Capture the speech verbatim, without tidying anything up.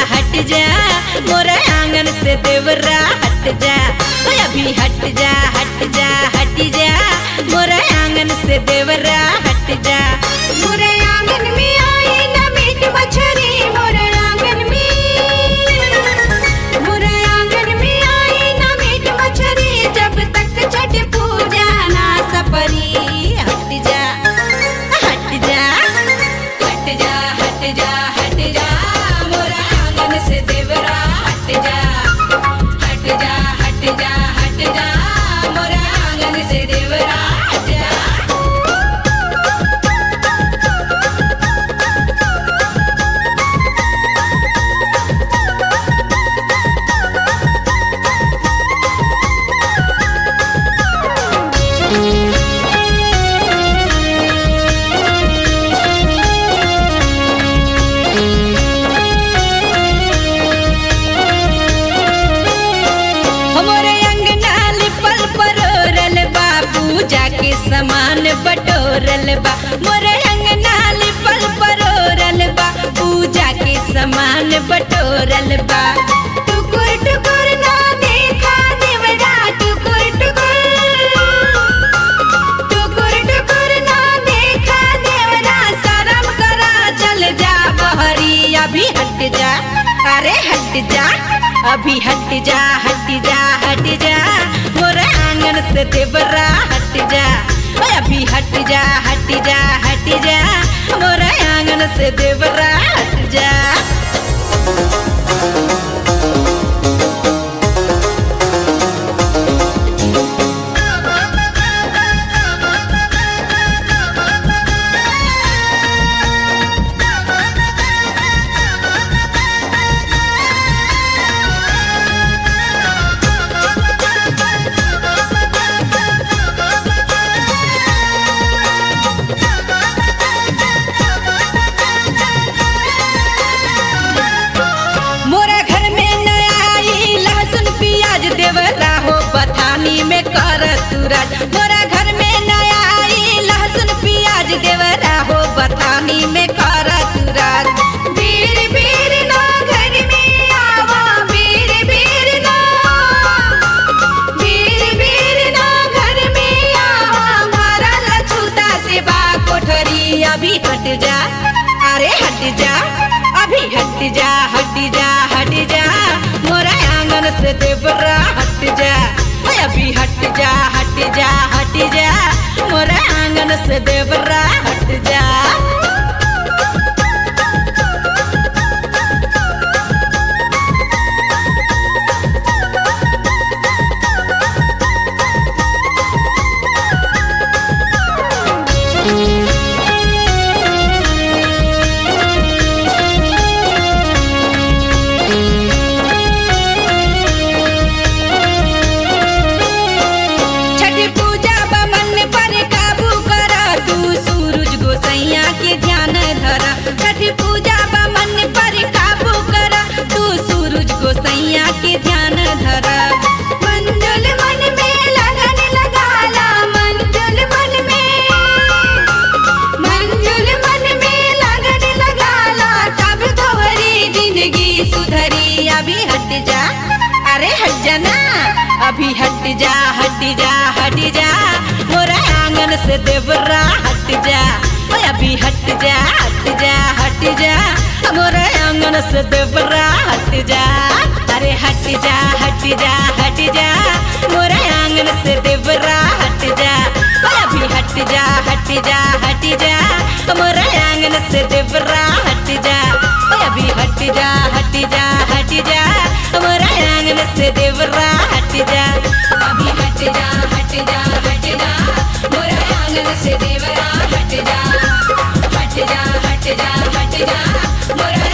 हट जा मोरे आंगन से देवरा हट जा। ओए अभी हट जा हट जा हट जा मोरे आंगन से देवरा हट जा। मोरे आंगन में आई ना मीट मछली मोरे आंगन में मोरे आंगन में आई ना मीट मछली जब तक छठ पूजा ना सपरी। हट जा हट जा हट जा हट जा हट जा मोरे आंगन से देवरा हट जा। हट जा हट जा हट जा मोरे आंगन से देवरा हट जा। मोरे अंगना लिपल परोरल बा पूजा के सामान बटोरल बा। मोरे अंगना लिपल परोरल बा पूजा के सामान बटोरल बा। टुकुर टुकुर ना देखा देवरा टुकुर टुकुर टुकुर टुकुर ना देखा देवरा शर्म करा चल जा बहरी। अभी हट जा अरे हट जा अभी हट जा हट जा हट जा मोरे आंगन से देवरा हट जा। ओए अभी हट जा हट जा हट जा मोरे आंगन से देवरा हट जा। मोरा घर में न आई लहसुन प्याज देवरा हो बथानी में कर तुराज। मोरा घर में न आई लहसुन प्याज देवरा हो बथानी में कर तुराज। बीर बीर ना घर में आवा बीर बीर ना बीर बीर ना घर में आवा हमारा लछूता से बा कोठरी। अभी हट जा अरे हट जा अभी हट जा हट जा हट जा मोरा आंगन से देवरा हट जा। ओए अभी हट जा हट जा हट जा मोरा आंगन से देवरा हट जा। छठ पूजा बमन पर काबू कर तू सूरज गोसैया के ध्यान धरा। छठ पूजा बमन पर काबू कर तू सूरज गोसैया के ध्यान धरा। मंजुल मन में लगन लगाला मंजुल मन में मंजुल मन में लगन लगाला तब तोहरी जिंदगी सुधरी। अभी हट जा अरे हट जा ना अभी हट जा हट जा हट जा मोरा आंगन से देवरा हट जा। ओए अभी हट जा हट जा हट जा मोरा आंगन से देवरा हट जा। अरे हट जा हट जा हट जा मोरा आंगन से देवरा हट जा। ओए अभी हट जा हट जा हट जा मोरा आंगन से देवरा हट जा। ओए अभी हट जा हट जा हट जा मोरा आंगन से देवरा हट जा। अभी हट जा हट जा हट जा मोरा आंगन से देवरा हट जा। हट जा हट जा हट जा मोरा